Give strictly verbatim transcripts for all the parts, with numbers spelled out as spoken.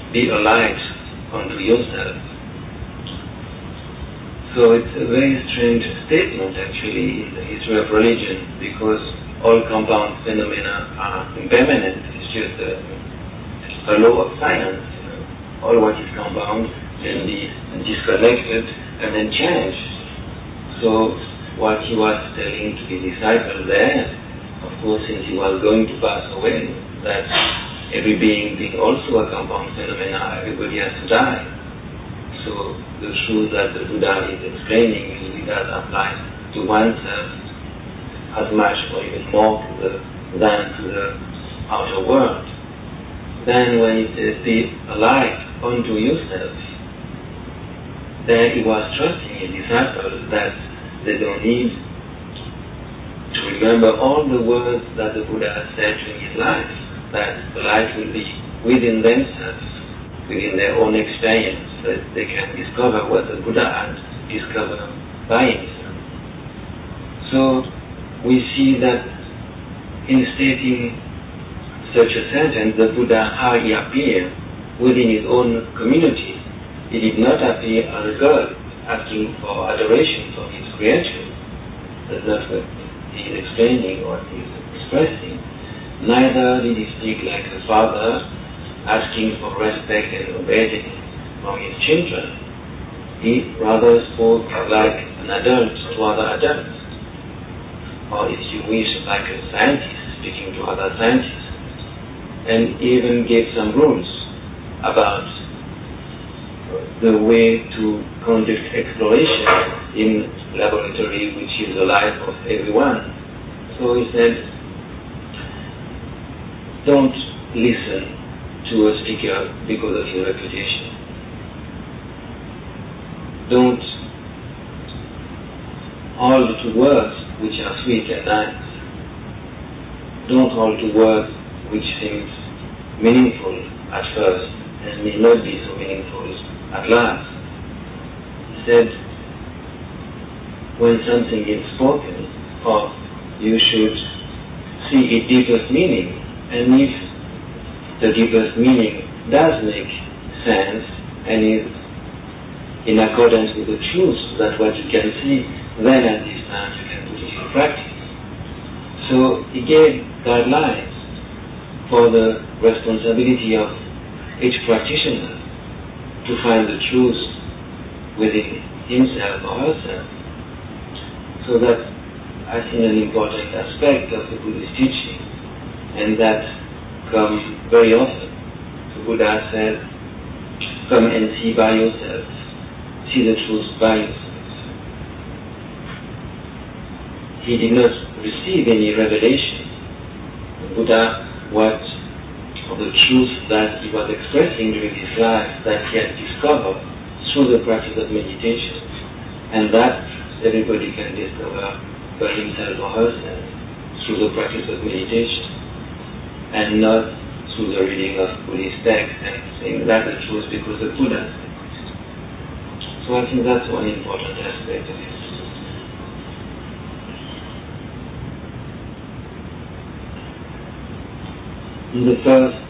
be a light unto yourself. So it's a very strange statement actually in the history of religion, because all compound phenomena are impermanent. It's just a, a law of science. You know? All what is compound can be disconnected and then changed. So what he was telling to the disciples there, of course, since he was going to pass away, that every being being also a compound phenomena, everybody has to die. So the truth that the Buddha is explaining usually does apply to oneself as much or even more to the, than to the outer world. Then when it says be alive unto yourself, there he was trusting his disciples that they don't need to remember all the words that the Buddha has said during his life, that the life will be within themselves, within their own experience, that they can discover what the Buddha had discovered by himself. So we see that in stating such a sentence, the Buddha, how he appeared within his own community, he did not appear as a god asking for adoration from his creation. That's not what he is explaining or he is expressing. Neither did he speak like a father asking for respect and obedience from his children. He rather spoke like an adult to other adults, or if you wish, like a scientist speaking to other scientists, and even gave some rules about the way to conduct exploration in laboratory, which is the life of everyone. So he said, don't listen to a speaker because of his reputation. Don't hold to words which are sweet and nice. Don't hold to words which seems meaningful at first and may not be so meaningful at last. He said, when something is spoken of, you should see its deepest meaning, and if the deepest meaning does make sense and is in accordance with the truth, that what you can see, then at this time you can put it in practice. So he gave guidelines for the responsibility of each practitioner to find the truth within himself or herself. So that I think an important aspect of the Buddhist teaching, and that comes very often. The Buddha said, come and see by yourself, see the truth by yourself. He did not receive any revelation. The Buddha, what the truth that he was expressing during his life, that he had discovered through the practice of meditation, and that everybody can discover by himself or herself through the practice of meditation, and not through the reading of Buddhist texts and saying that's the truth because the Buddha said. So I think that's one important aspect of it. In the first,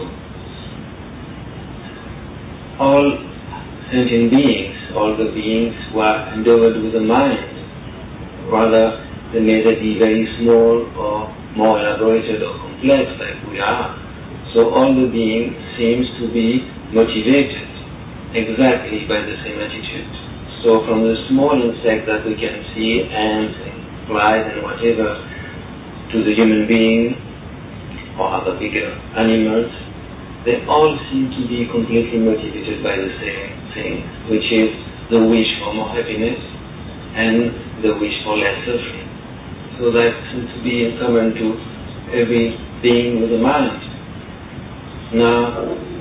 all sentient beings, all the beings who are endowed with a mind, rather they may be very small or more elaborated or complex like we are. So all the beings seems to be motivated exactly by the same attitude. So from the small insect that we can see, ants and flies and whatever, to the human being or other bigger animals, they all seem to be completely motivated by the same thing, which is the wish for more happiness and the wish for less suffering. So that seems to be in common to every being with a mind. Now,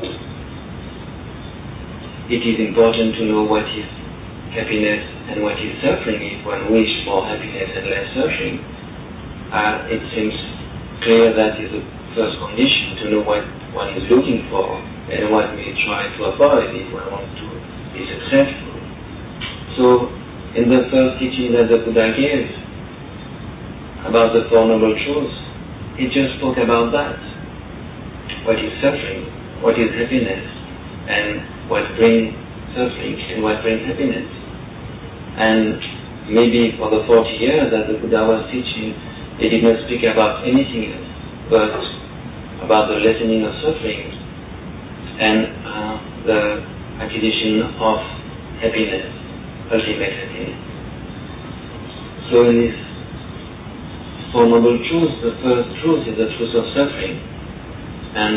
it is important to know what is happiness and what is suffering. If one wishes for happiness and less suffering, uh, it seems clear that is the first condition to know what one is looking for and what we try to avoid if one wants to be successful. So, in the first teaching that the Buddha gave about the Four Noble Truths, he just spoke about that. What is suffering? What is happiness? and what brings suffering and what brings happiness. And maybe for the forty years that the Buddha was teaching, he did not speak about anything else but about the lessening of suffering and uh, the acquisition of happiness, ultimate happiness. So in this Four Noble Truths, the first truth is the truth of suffering. And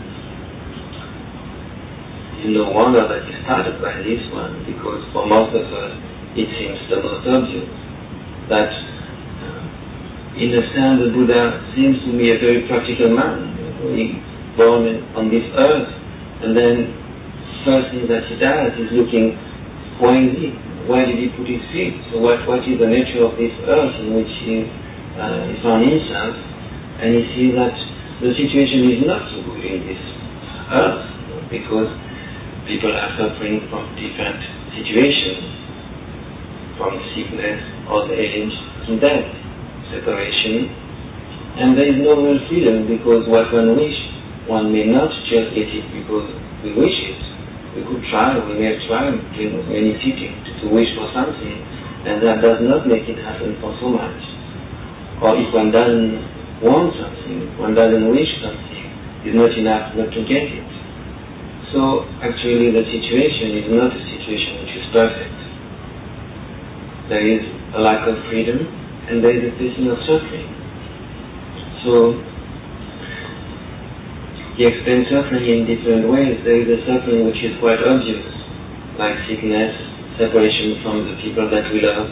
it's no wonder that he started by this one, because for most of us it seems the most obvious that uh, in a sense the Buddha seems to be a very practical man. He born on this earth, and then first thing that he does is looking, where is he? Where did he put his feet? So what, what is the nature of this earth in which he, uh, he found himself? And he sees that the situation is not so good in this earth, because people are suffering from different situations, from sickness, old age, to death, separation, and there is no real freedom, because what one wishes, one may not just get it because we wish it. We could try, we may have tried in many cities to wish for something, and that does not make it happen for so much. Or if one doesn't want something, one doesn't wish something, it's not enough not to get it. So actually the situation is not a situation which is perfect. There is a lack of freedom, and there is a facing of suffering. So he explains suffering in different ways. There is a suffering which is quite obvious, like sickness, separation from the people that we love,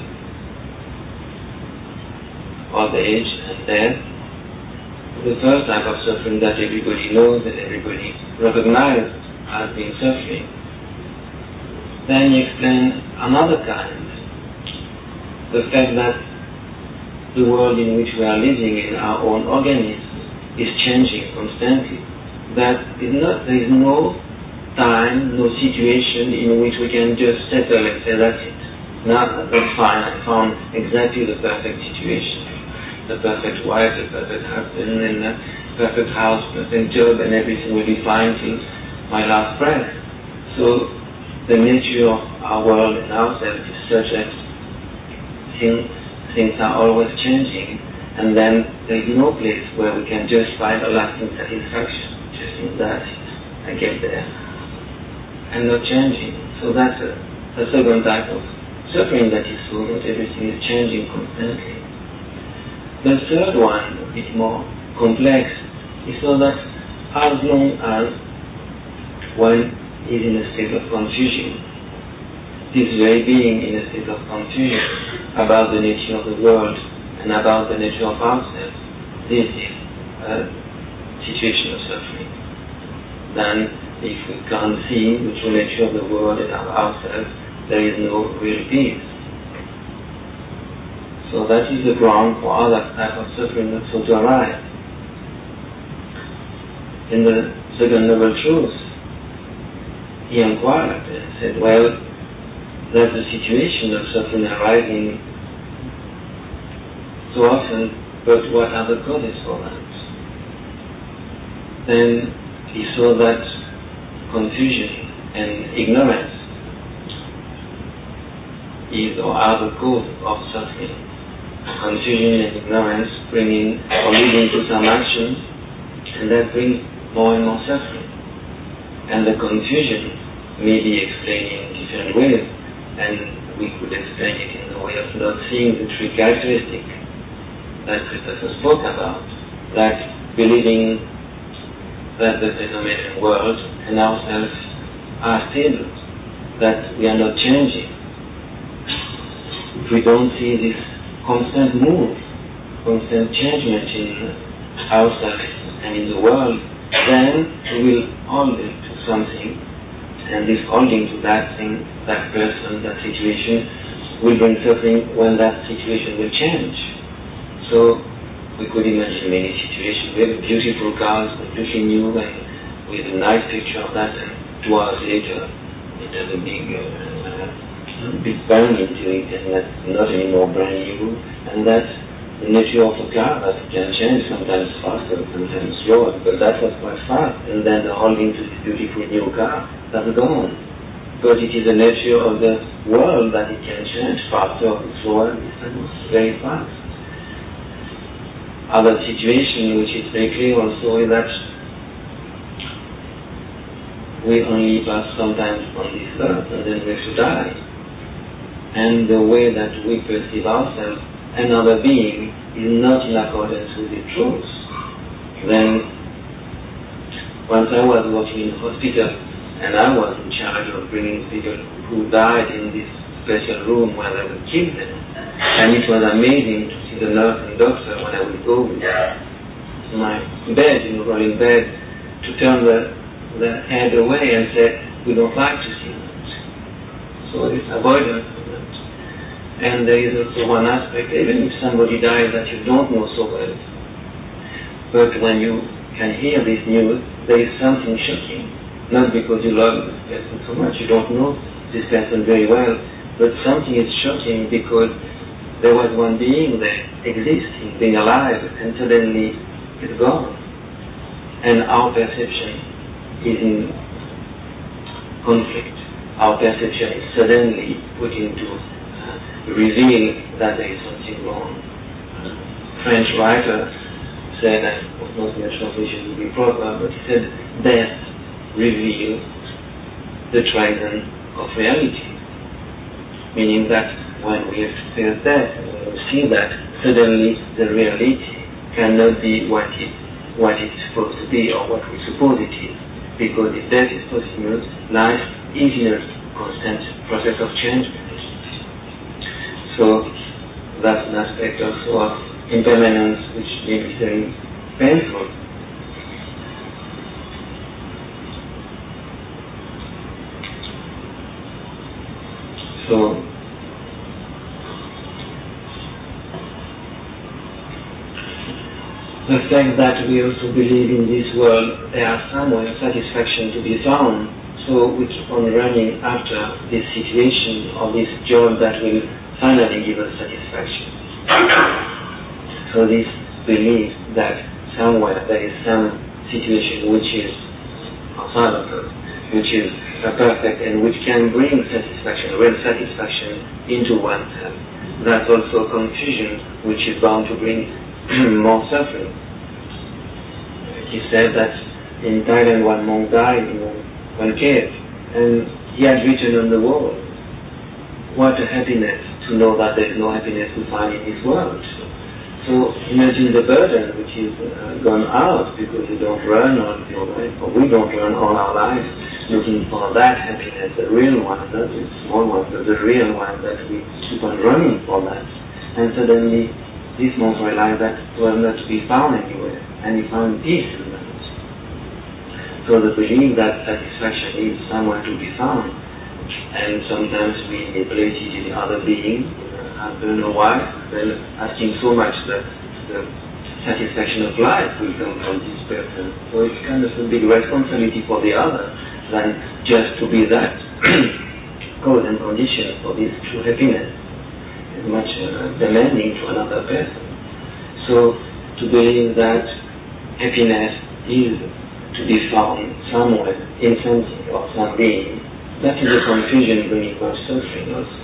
old age and death. The first type of suffering that everybody knows and everybody recognizes as being suffering. Then he explains another kind, the fact that the world in which we are living in, our own organism, is changing constantly. That is not, there is no time, no situation in which we can just settle and say that's it. Now that's fine, I found exactly the perfect situation, the perfect wife, the perfect husband, and the perfect house, perfect job, and everything will be fine till my last breath. So the nature of our world and ourselves is such that things, things are always changing, and then there is no place where we can just find a lasting satisfaction. Just in that, I get there. I'm not changing. So that's a, a second type of suffering that is so that everything is changing constantly. The third one, a bit more complex, is so that as long as one is in a state of confusion, this very being in a state of confusion about the nature of the world and about the nature of ourselves, this is a situation of suffering. Then, if we can't see the true nature of the world and of ourselves, there is no real peace. So that is the ground for other type of suffering also to arise. In the Second Noble Truth, he inquired and said, well, that's the situation of suffering arising so often, but what are the causes for that? Then he saw that confusion and ignorance is or are the cause of suffering. Confusion and ignorance bringing or leading to some action, and that brings more and more suffering. And the confusion may be explained in different ways, and we could explain it in the way of not seeing the three characteristics that Christopher spoke about, that believing that the phenomenon world and ourselves are stable, that we are not changing. If we don't see this constant move, constant changement in ourselves and in the world, then we will hold to something, and this holding to that thing, that person, that situation, will bring suffering when that situation will change. So we could imagine many situations. We have a beautiful car, completely new, and with a nice picture of that, and two hours later it has a big, uh, big bang into it, and that's not anymore brand new, and that the nature of a car that can change, sometimes faster, sometimes slower, but that was quite fast, and then the holding to this beautiful new car, that's gone. Because it is the nature of the world that it can change faster, slower, distance, very fast. Other situation which is very clear also is that we only pass sometimes on this earth and then we have to die. And the way that we perceive ourselves, another being, is not in accordance with the truth. Then, once I was working in a hospital and I was in charge of bringing people who died in this special room where they would kill them. And it was amazing to see the nurse and doctor when I would go with my bed, you know, rolling bed, to turn the, the head away and say, we don't like to see that. So it's avoidance of that. And there is also one aspect, even if somebody dies that you don't know so well, but when you can hear this news, there is something shocking. Not because you love this person so much, you don't know this person very well, but something is shocking because there was one being there, existing, being alive, and suddenly it's gone. And our perception is in conflict. Our perception is suddenly put into uh, reveal that there is something wrong. Uh, French writer said, and of course my translation would be proper, but he said, death reveals the treason of reality. Meaning that when we have to face death, when we see that, suddenly the reality cannot be what it what it's supposed to be or what we suppose it is. Because if death is possible, life is in a constant process of change. So that's an aspect also of impermanence which may be very painful. So the fact that we also believe in this world there are somewhere satisfaction to be found, so we keep on running after this situation or this job that will finally give us satisfaction. So this belief that somewhere there is some situation which is outside of us, which is perfect and which can bring satisfaction, real satisfaction into oneself. That's also confusion which is bound to bring more suffering. He said that in Thailand one monk died in one cave and he had written on the wall, what a happiness to know that there is no happiness to find in this world. So imagine the burden which is uh, gone out because you don't run all your life, or we don't run all our lives looking for that happiness, the real one, not the small one, but the real one that we keep on running for that. And suddenly this monk realized that it was not to be found anywhere, and he found peace in that. So the belief that satisfaction is somewhere to be found, and sometimes we place it in other beings, I don't know why, then asking so much that the satisfaction of life will come from this person. So it's kind of a big responsibility for the other than just to be that cause and condition for this true happiness. It's much uh, demanding to another person. So to believe that happiness is to be found somewhere in something or some being, that is a confusion bringing much suffering also.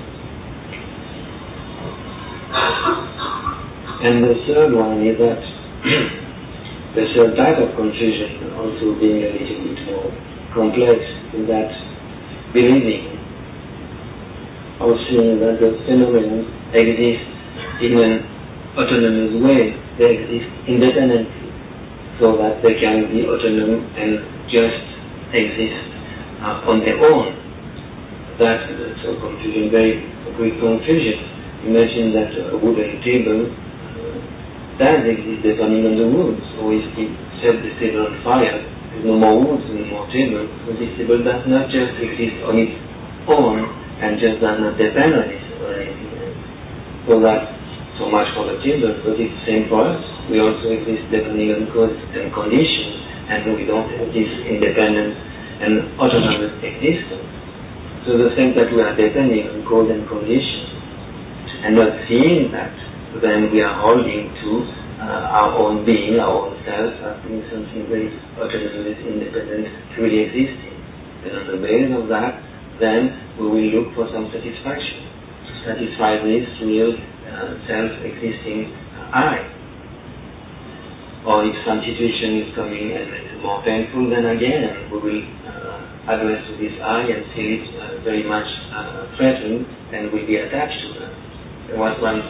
And the third one is that the third type of confusion also being a little bit more complex in that believing or seeing that the phenomenon exists in an autonomous way, they exist independently, so that they can be autonomous and just exist uh, on their own. That is also confusion, very great confusion. Imagine that a wooden table uh, does exist depending on the wood. So if we set the table on fire, there's no more wood, no more table. So this table does not just exist on its own and just does not depend on it or anything else. So that's so much for the table, but it's the same for us. We also exist depending on cause and condition, and we don't have this independent and autonomous existence. So the fact that we are depending on cause and condition and not seeing that then we are holding to uh, our own being, our own self, as being something very autonomous, independent, truly existing. And on the basis of that, then we will look for some satisfaction to satisfy this real uh, self-existing I. Or if some situation is coming and it's more painful, then again we will uh, address to this I and feel it uh, very much uh, threatened and will be attached to that. There was once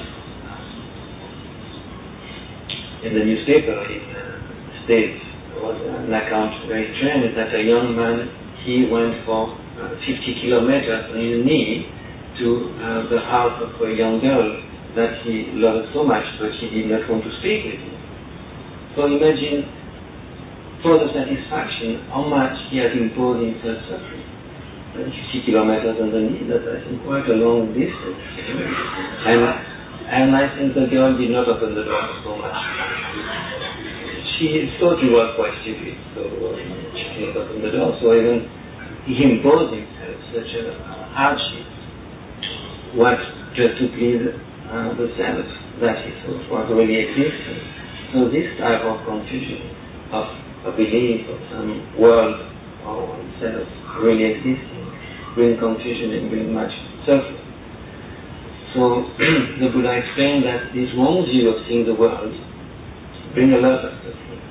uh, in the newspaper in the uh, States, there was an account very strange that a young man, he went for uh, fifty kilometers on his knee to uh, the house of a young girl that he loved so much, but he did not want to speak with him. So imagine, for the satisfaction, how much he has imposed himself suffering. fifty kilometers on the knee, that's I think quite a long distance. And, and I think the girl did not open the door so much. She thought he was quite stupid, so uh, she did not open the door. So even he imposed himself such a hardship, what just to please uh, the self that he thought was really existing. So this type of confusion, of a belief of some world or oneself really existing, bring confusion and bring much suffering. So the Buddha explained that this wrong view of seeing the world bring a lot of suffering.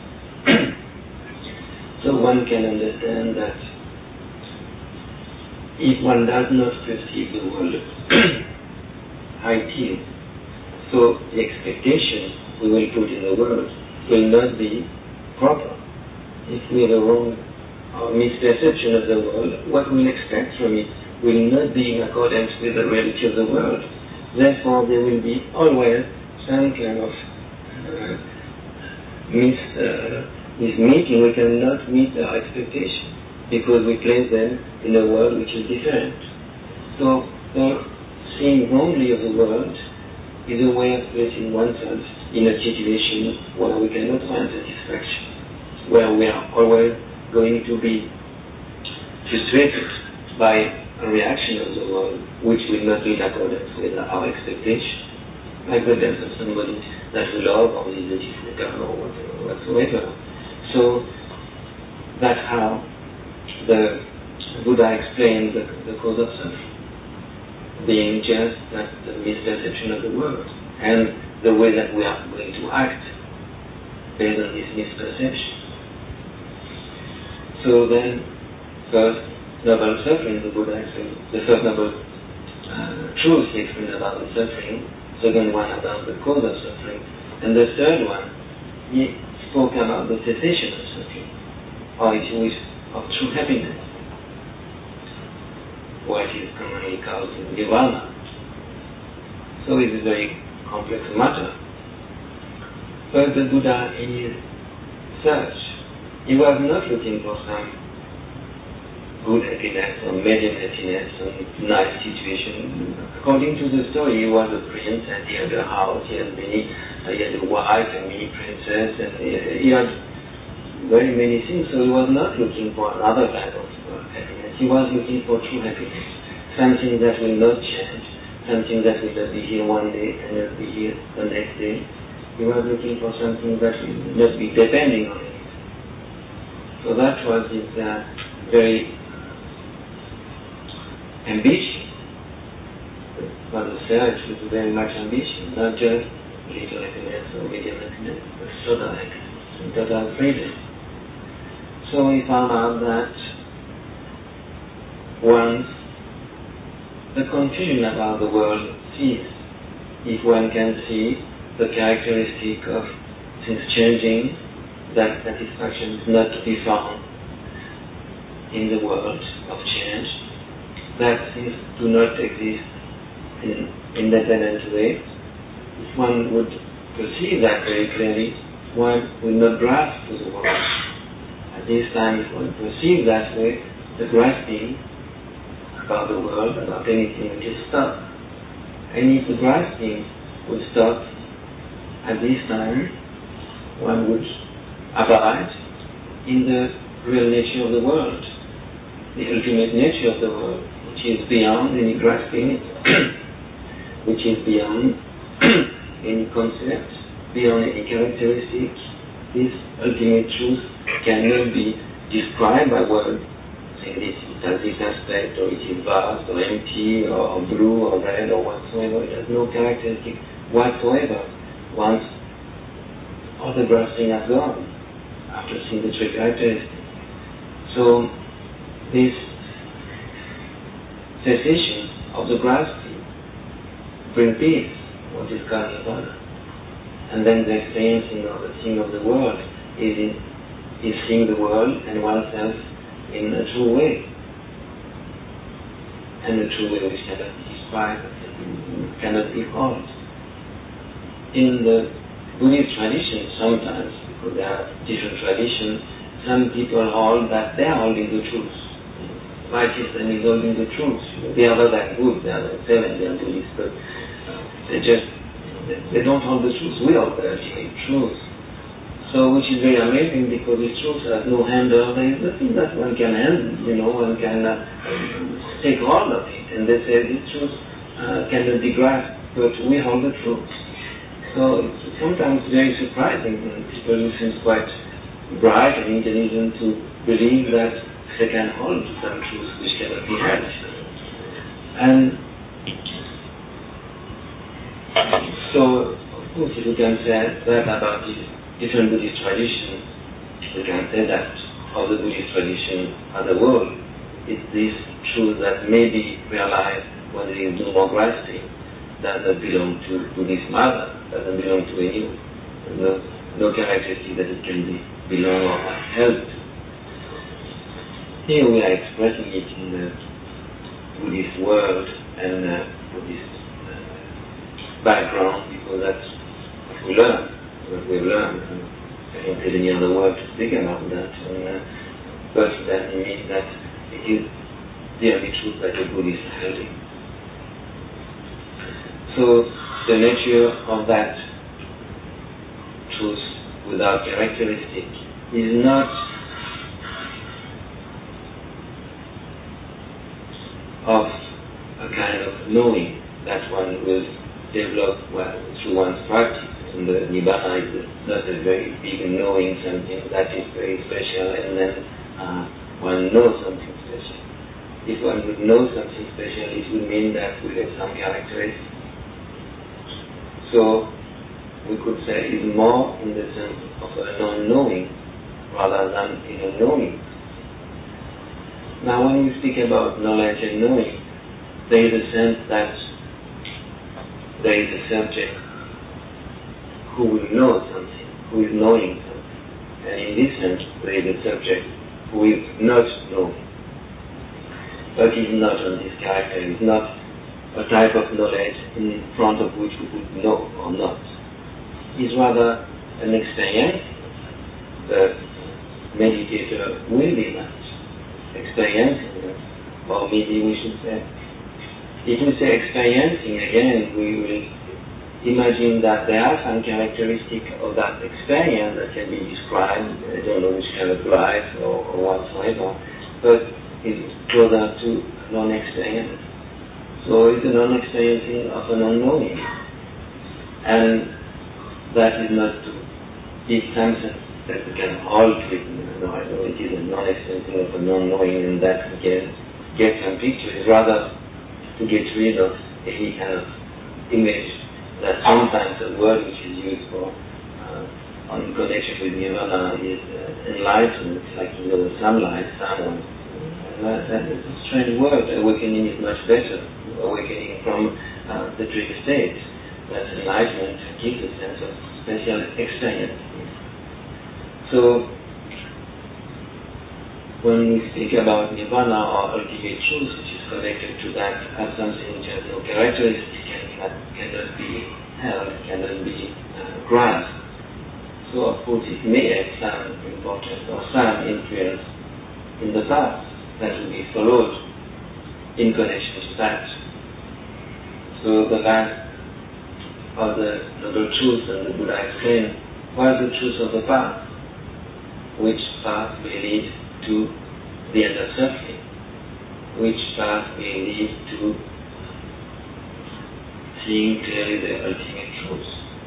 So one can understand that if one does not perceive the world how it is, so the expectation we will put in the world will not be proper. If we have a wrong or misperception of the world, what we expect from it will not be in accordance with the reality of the world. Therefore, there will be always some kind of uh, mis, uh, mismeeting. We cannot meet our expectation because we place them in a world which is different. So, the seeing wrongly of the world is a way of placing oneself in a situation where we cannot find satisfaction, where we are always going to be frustrated by a reaction of the world which will not be in accordance with our expectation, like the death of somebody that we love or is a beautiful car or whatever, whatsoever. So that's how the Buddha explained the, the cause of suffering, being just that the misperception of the world and the way that we are going to act based on this misperception. So then, first, noble suffering, the Buddha explained, the first noble uh, truth he explained about the suffering, second one about the cause of suffering, and the third one, he spoke about the cessation of suffering, or if you wish, of true happiness, what is commonly called nirvana. So it is very complex matter. But the Buddha in his search, he was not looking for some good happiness or medium happiness or nice situation. According to the story, he was a prince and he had a house, he had many, uh, he had a wife and many princesses, and he, he had very many things. So he was not looking for another type of uh, happiness. He was looking for true happiness, something that will not change, something that will not be here one day and not be here the next day. He was looking for something that will not be depending on it. So that was his uh, very uh, ambition. For the search was very much ambition, not just little happiness or medium happiness, but total happiness and total freedom. So he found out that once the confusion about the world ceases, if one can see the characteristic of things changing, that satisfaction is not to be found in the world of change, that things do not exist in an independent way. If one would perceive that very clearly, one will not grasp to the world. At this time, if one perceives that way, the grasping about the world, about anything, will just stop. And if the grasping would stop, at this time, one would abide in the real nature of the world, the ultimate nature of the world, which is beyond any grasping, which is beyond any concept, beyond any characteristic. This ultimate truth cannot be described by words, saying this it has this aspect, or it is vast, or empty, or blue, or red, or whatsoever. It has no characteristic whatsoever once all the grasping has gone, after seeing the three characteristics. So, this cessation of the grasping brings peace, what is called nirvana. And then the experiencing of the seeing of the world is, in, is seeing the world and oneself in a true way. And a true way which cannot be described, cannot be called. In the Buddhist tradition, sometimes, because there are different traditions, some people hold that they are holding the truth. My system is holding the truth. They are not that good, they are not selling, they are Buddhists, but they just, they don't hold the truth. We hold the ultimate truth. So, which is very amazing because this truth has no handle. There is nothing that one can handle, you know, one can uh, take hold of it. And they say this truth uh, cannot be grasped, but we hold the truth. So, it's sometimes very surprising when people who seem quite bright and intelligent to believe that they can hold some truth which cannot be held. And so, of course, if we can say that about the different Buddhist traditions, we can say that of the Buddhist tradition as a whole, it's this truth that may be realized when there is no more grasping, doesn't belong to Buddhist mother, doesn't belong to anyone. No, no characteristic that it can be belong or held to. Here we are expressing it in the Buddhist world and uh, Buddhist uh, background because that's what we learn, what we've learned. And I don't have any other word to speak about that. And, uh, but that means that it is the only truth that the Buddhists are holding. So the nature of that truth without characteristic is not of a kind of knowing that one will develop well, through one's practice. And the Nibbana is not a very big knowing something that is very special and then uh, one knows something special. If one would know something special, it would mean that we have some characteristics. So we could say it's more in the sense of a non-knowing rather than in a knowing. Now when we speak about knowledge and knowing, there is a sense that there is a subject who will know something, who is knowing something. And in this sense, there is a subject who is not knowing. But is not on this character, is not a type of knowledge in front of which we could know or not. Is rather an experience. The meditator will be that, experiencing that, or maybe we should say, if we say experiencing again, we will imagine that there are some characteristics of that experience that can be described, I don't know which kind of life or, or whatsoever, but it's closer to non-experience. So it's a non-experiencing of an unknowing. And that is not to give some sense that we can hold to it. No, I know it is a non-experiencing of a non-knowing and that we can get some picture. It's rather to get rid of any kind of image that sometimes a word which is used for uh, on connection with nirvana is uh, enlightenment, like you know sunlight, someone. That, that is a strange word. Awakening is much better. Awakening from uh, the dream state. That enlightenment gives a sense of special experience. So, when we speak about nirvana or ultimate truth, which is connected to that as something which has no characteristic and that cannot be held, cannot be uh, grasped. So, of course, it may have some importance or some influence in the past that will be followed in connection to that. So the last of the noble truths that the Buddha explained was the truth of the path, which path may lead to the end of suffering, which path may lead to seeing clearly the ultimate truth.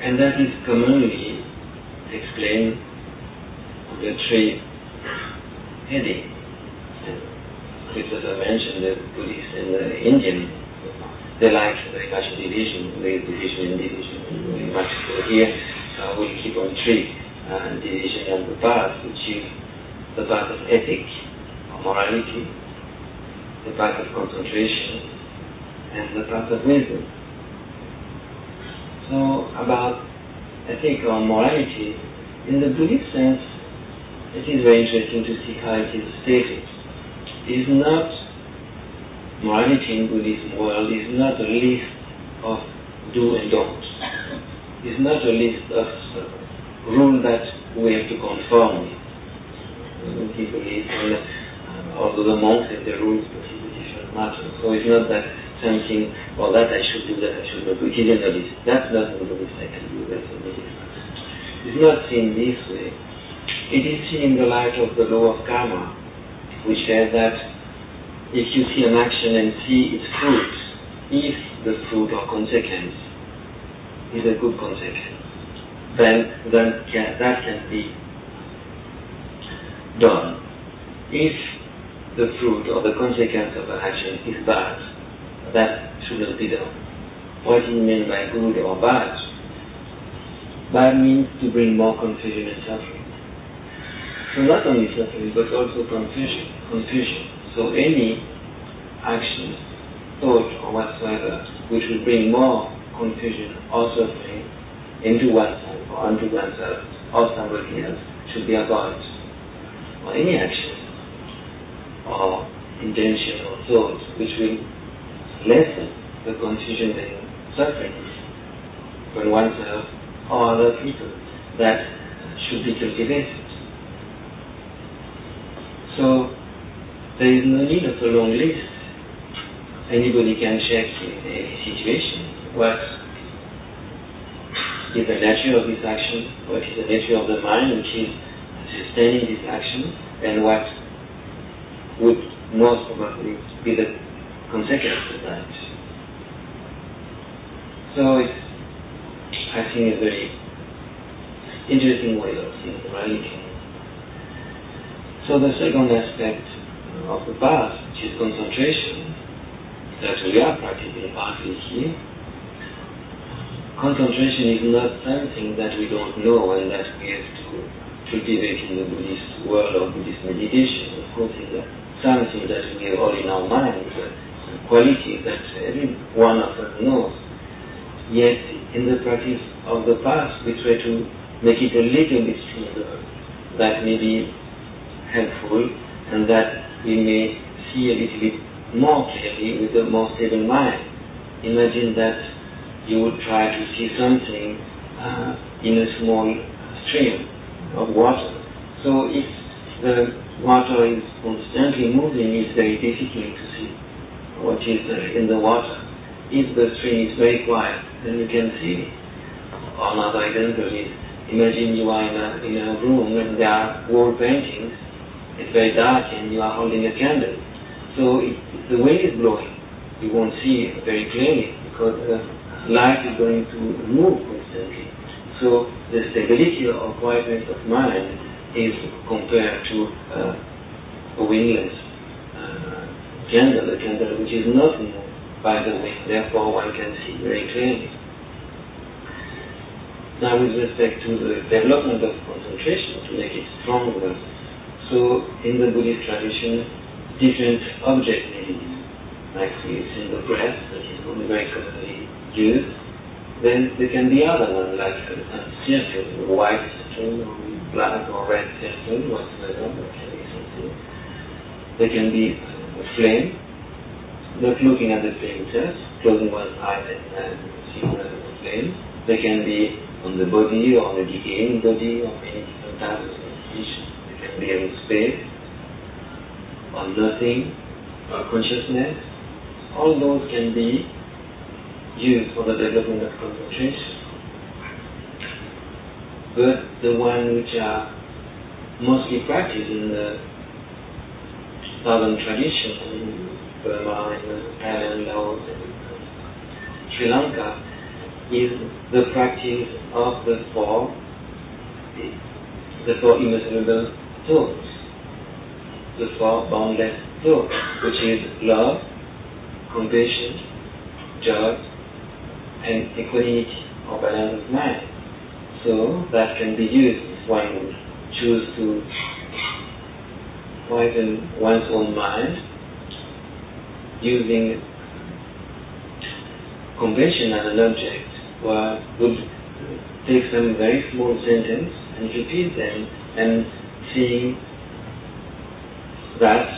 And that is commonly explained on the three headings. Christopher mentioned the Buddhist and the Indian. They like very much division, there is division and division very much. So here uh, we'll keep on three uh, division of the path, which is the path of ethic, or morality, the path of concentration, and the path of wisdom. So about ethic or morality, in the Buddhist sense, it is very interesting to see how it is stated. It is not, morality in Buddhism world is not a list of do and don't. It is not a list of uh, rules that we have to conform with. When people live, and, uh, although the monks have their rules, but it's a different matter. So it's not that something, well, that I should do, that I should not do. It is in the list. That's not in the list I can do, that's only different. It's not seen this way. It is seen in the light of the law of karma, which says that if you see an action and see its fruit, if the fruit or consequence is a good consequence, then, then can, that can be done. If the fruit or the consequence of an action is bad, that should not be done. What do you mean by good or bad? Bad means to bring more confusion and suffering. So not only suffering, but also confusion. confusion. So any action, thought, or whatsoever, which will bring more confusion or suffering into oneself or onto oneself or somebody else should be avoided. Or any action or intention or thought which will lessen the confusion and suffering for oneself or other people, that should be cultivated. So there is no need of a long list. Anybody can check in any situation what is the nature of this action, what is the nature of the mind which is sustaining this action, and what would most probably be the consequence of that. So it's, I think, a very interesting way of seeing morality. So the second aspect of the path, which is concentration, that we are practicing partly here. Concentration is not something that we don't know and that we have to cultivate in the Buddhist world or Buddhist meditation. Of course, it's something that we have all in our minds, a quality that every one of us knows. Yet, in the practice of the path, we try to make it a little bit stronger. That may be helpful, and that we may see a little bit more clearly with a more stable mind. Imagine that you would try to see something uh, in a small stream of water. So if the water is constantly moving, it's very difficult to see what is uh, in the water. If the stream is very quiet, then you can see it. Another example is, imagine you are in a, in a room and there are wall paintings. It's very dark and you are holding a candle. So if, if the wind is blowing, you won't see it very clearly because the light is going to move constantly. So the stability or quietness of mind is compared to uh, a windless uh, candle, a candle which is not moved by the wind. Therefore, one can see very clearly. Now, with respect to the development of concentration, to make it stronger, so in the Buddhist tradition, different objects may be used. Like we've seen the breath, that is very commonly used. Then there can be other ones, like a circle, a white circle, or black or red circle, whatsoever, that can be something. There can be a flame, not looking at the flame itself, closing one's eyes and uh, seeing the flame. There can be on the body or on the decaying body or many different types of conditions. There can be on space, on nothing, or consciousness. All those can be used for the development of concentration. But the ones which are mostly practiced in the southern tradition, in Burma, in Thailand, Laos, and Sri Lanka, is the practice of the four, the four immeasurable thoughts, the four boundless thoughts, which is love, compassion, joy, and equanimity or balance of mind. So that can be used if one would choose to quieten one's own mind using compassion as an object, or would take some very small sentence and repeat them and seeing that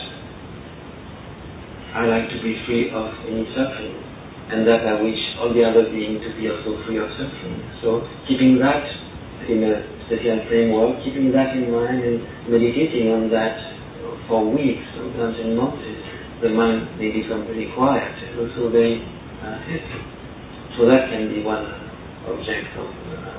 I like to be free of any suffering, and that I wish all the other beings to be also free of suffering. So keeping that in a special framework, keeping that in mind and meditating on that for weeks, sometimes in months, the mind may become very quiet and also very uh, happy. So that can be one object of uh,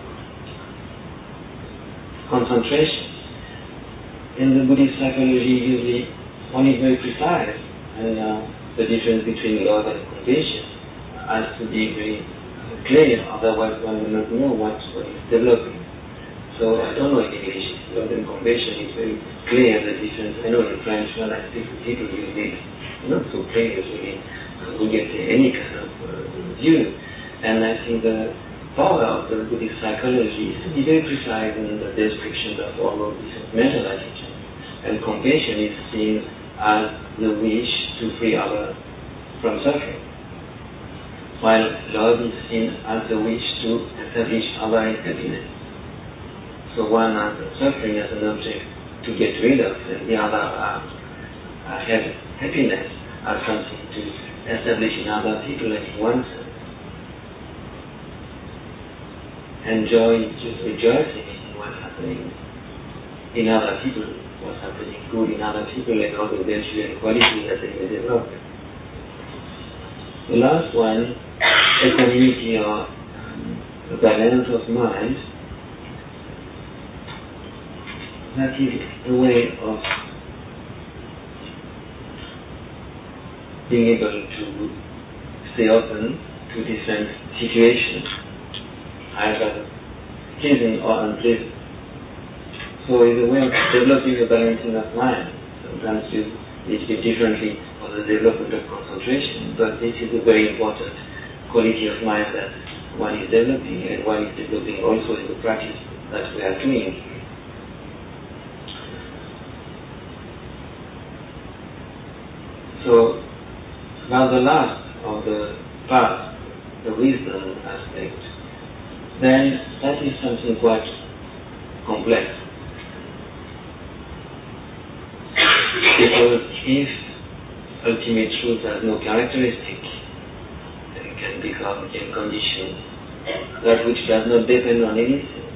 concentration. In the Buddhist psychology, usually one is very precise, and uh, the difference between love and compassion has to be very uh, clear, otherwise one will not know what one is developing. So I don't know in English, love and compassion is very clear, the difference. I know in French when I speak to people usually it's not so clear, usually uh, we get any kind of uh, view. And I think the power of the Buddhist psychology is to be very precise in the description of all of these mental attitudes. And compassion is seen as the wish to free others from suffering, while love is seen as the wish to establish other in happiness. So one has suffering as an object to get rid of, and the other uh, uh, has happiness as something to establish in other people and in oneself. And joy is just rejoicing in what's happening in other people, what's happening good in other people, and all the virtues and qualities that they may develop. The last one, equanimity or um, the balance of mind, that is a way of being able to stay open to different situations, either pleasing or unpleasing. So it's a way of developing a balancing of mind. Sometimes you need to do differently for the development of concentration, but this is a very important quality of mind that one is developing, and one is developing also in the practice that we are doing. So now the last of the path, the wisdom aspect, then that is something quite complex. Because if ultimate truth has no characteristic, then it can become a condition, that which does not depend on anything.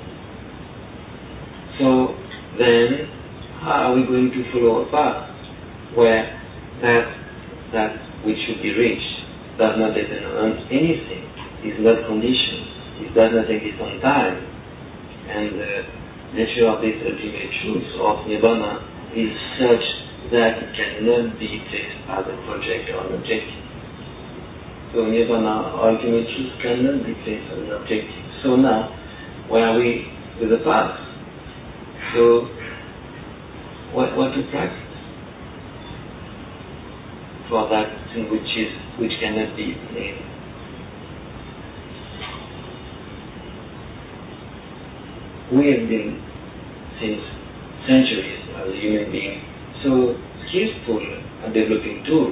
So then, how are we going to follow a path where that that which should be reached does not depend on anything, is not conditioned, it does not exist on time, and the nature of this ultimate truth of Nibbana is such that it cannot be placed as a project or an objective. So Nibbana, ultimate truth, cannot be placed as an objective. So now, where are we with the path? So, what, what to practice for that thing which is which cannot be named? We have been, since centuries, as human beings, so skillful at developing tools.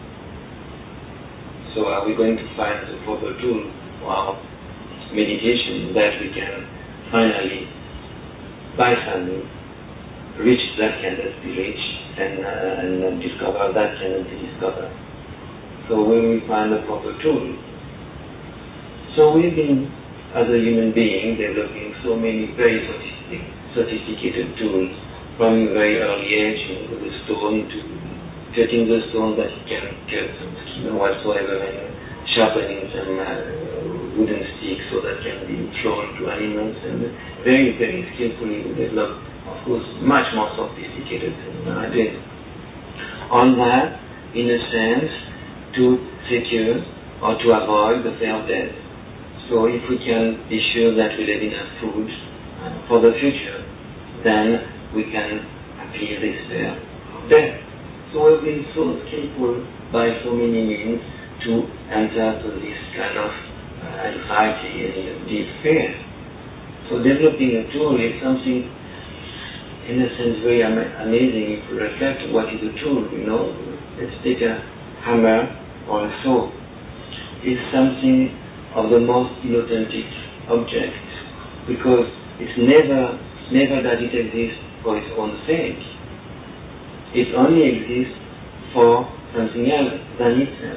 So are we going to find the proper tool for our meditation that we can finally, by family, reach that cannot be reached, and, uh, and uh, discover that cannot be discovered? So will we find the proper tool? So we've been, as a human being, developing so many very sophisticated, sophisticated tools from a very early age, you know, with the stone to cutting the stone that it can cut some skin or whatsoever, and sharpening some uh, wooden sticks so that can be thrown to animals, and very, very skillfully we develop, of course, much more sophisticated than nowadays. On that, in a sense, to secure or to avoid the fear of death. So if we can be sure that we have enough food uh, for the future, then we can appease this fear of death. So we've been so skillful by so many means to enter to this kind of uh, anxiety and deep fear. So developing a tool is something, in a sense, very am- amazing if we reflect what is a tool. You know, let's take a hammer or a saw. It's something of the most inauthentic object, because it's never, never that it exists for its own sake. It only exists for something else than itself.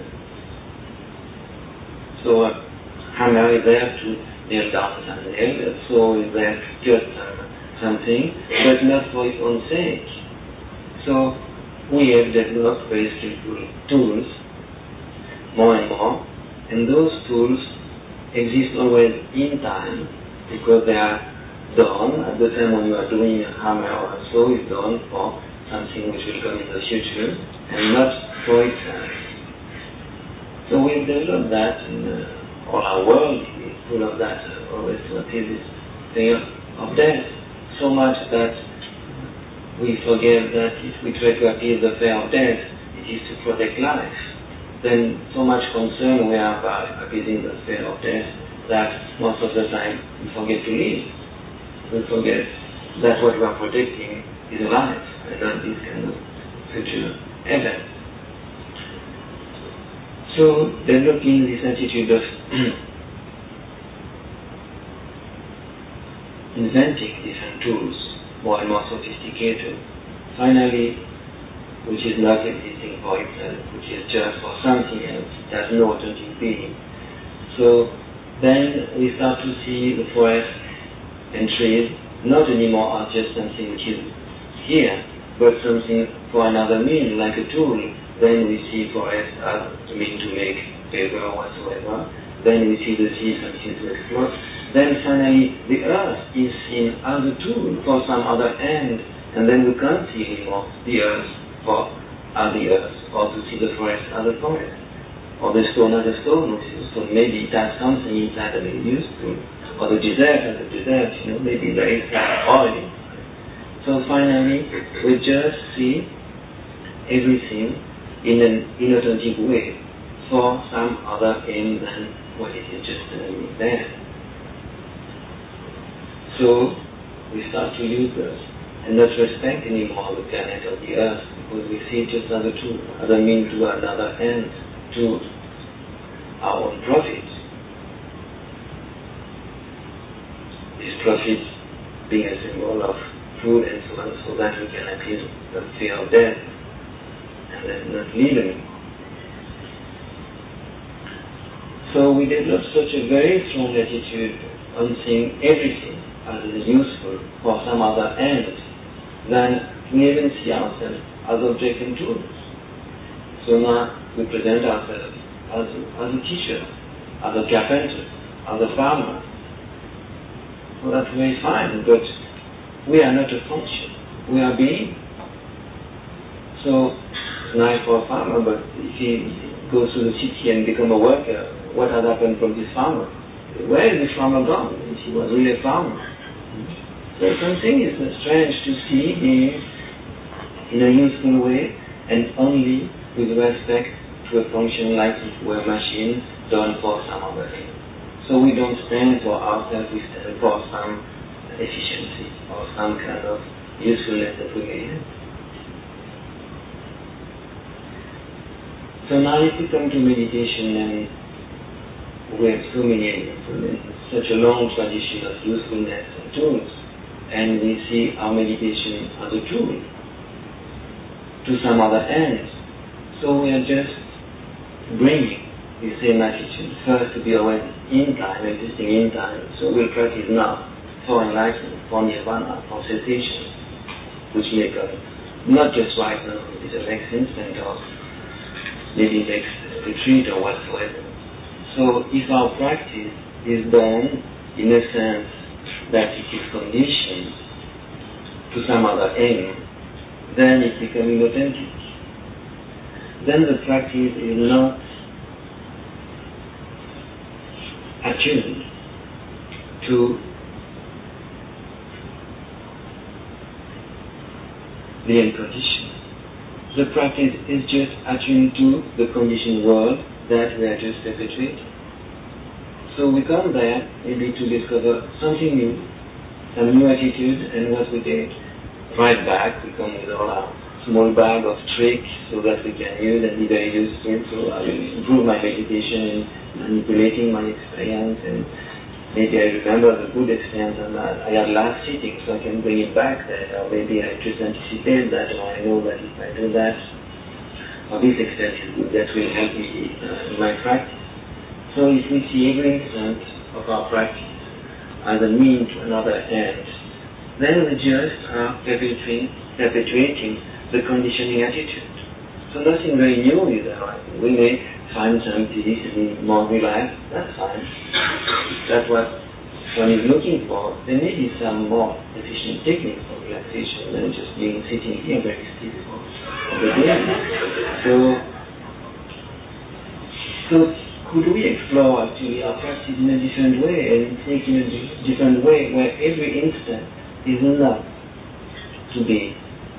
So a hammer is there to nail down some nail, a saw is there to cut some, something, but not for its own sake. So we have developed very skillful tools, more and more, and those tools exist always in time, because they are done at the time when you are doing a hammer or a saw is done for something which will come in the future and not for itself. So we've developed that, and uh, all our world is full of that, uh, always what is this fear of death, so much that we forget that if we try to appease the fear of death, it is to protect life. Then so much concern we have by appeasing the fear of death that most of the time we forget to live. We forget that what we are protecting is life and not this kind of future event. So developing this attitude of inventing different tools, more and more sophisticated, finally, which is not existing for itself, which is just for something else, it has no authentic being. So then we start to see the forest and trees not anymore as just something which is here, but something for another mean, like a tool. Then we see forest as a mean to make paper or whatsoever. Then we see the sea something to explore. Then finally the earth is seen as a tool for some other end, and then we can't see anymore the earth for as the earth, or to see the forest as a forest, or the stone as a stone, which is a stone. Maybe it has something inside that is useful, or the desert as a desert, you know, maybe there is oil. So finally, we just see everything in an inauthentic way for some other aim than what it is just uh, there. So we start to use this and not respect anymore the planet or the earth, because we see it just as a tool, as a means to another end, to our own profit. This profit being a symbol of food and so on, so that we can appease the fear of death and then not live anymore. So we develop such a very strong attitude on seeing everything as useful for some other end, then we even see ourselves as objects and tools. So now we present ourselves as, as a teacher, as a carpenter, as a farmer. Well, that's very fine, but we are not a function. We are being. So it's nice for a farmer, but if he goes to the city and become a worker, what has happened from this farmer? Where is this farmer gone? If he was really a farmer. So something is strange to see him in a useful way and only with respect to a function like if we were machines done for some other thing. So we don't stand for ourselves, we stand for some efficiency or some kind of usefulness that we may have. So now if we come to meditation, and we have so many, such a long tradition of usefulness and tools, and we see our meditation as a tool to some other ends. So we are just bringing the same attitude, first to be always in time, existing in time. So we'll practice now for enlightenment, for nirvana, for cessation, which may come not just right now, it is the next instant or maybe next retreat or whatsoever. So if our practice is done in a sense that it is conditioned to some other aim, then it becomes inauthentic. Then the practice is not attuned to the unconditioned. The practice is just attuned to the conditioned world that we are just perpetuating. So we come there maybe to discover something new, some new attitude, and what we did, right back, we come with all our small bag of tricks so that we can use and be very useful. So I will improve my meditation in manipulating my experience, and maybe I remember the good experience on that I had last sitting, so I can bring it back there, or maybe I just anticipate that, or I know that if I do that, or this experience is good, that will help me uh, in my practice. So if we see every instant of our practice as a means to another end, then we just are perpetuating, perpetuating the conditioning attitude. So nothing very new is arising. We may find some peace and more relaxed, that's fine. That's what one is looking for. There may be some more efficient technique for relaxation than just being sitting here very still for the day. So, so could we explore actually our practice in a different way and think in a di- different way where every instant is not to be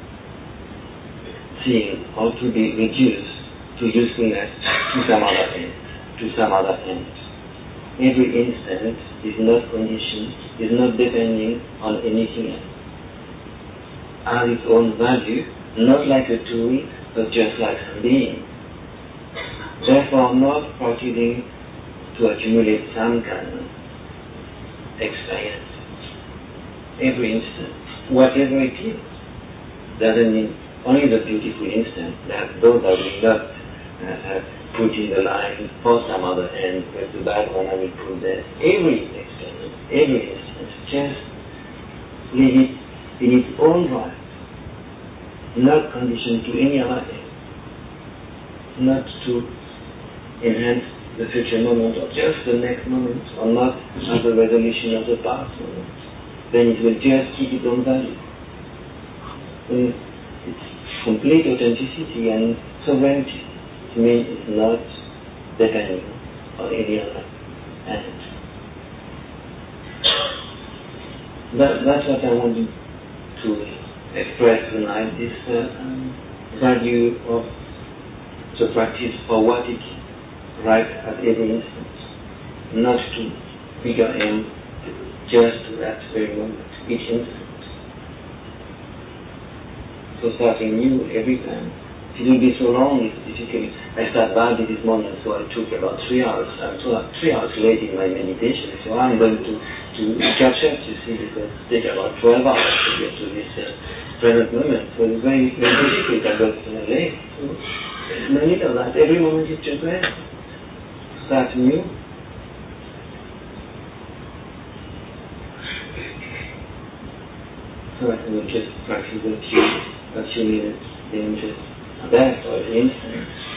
seen or to be reduced to usefulness to some other end, to some other end. Every instant is not conditioned, is not depending on anything else. Has its own value, not like a tool, but just like a being. Therefore, not practicing to accumulate some kind of experience. Every instant, whatever it is, doesn't mean only the beautiful instant, that those that will not uh, uh, put in the line for some other end, but the bad one I will put there. Every experience, every instant, just leave it in its own right, not conditioned to any other end, not to enhance the future moment or just the next moment, or not as a resolution of the past moment. Then it will just keep its own value. And it's complete authenticity and sovereignty. To me, it's not depending on any other end. That, that's what I wanted to express tonight, this uh, um, value of the practice for what it is, right at every instant, not to bigger aim, just to that very moment, each instant. So starting new every time. It will be so long, it's difficult. I start badly this morning, so I took about three hours. I'm two, three hours late in my meditation, so I'm going to, to catch up, you see, because it takes about twelve hours to get to this uh, present moment. So it's very, very difficult. I got uh, late. So no need of that. Every moment is just great. Start new. So I will just practice a few, a few minutes, then just there for the instant.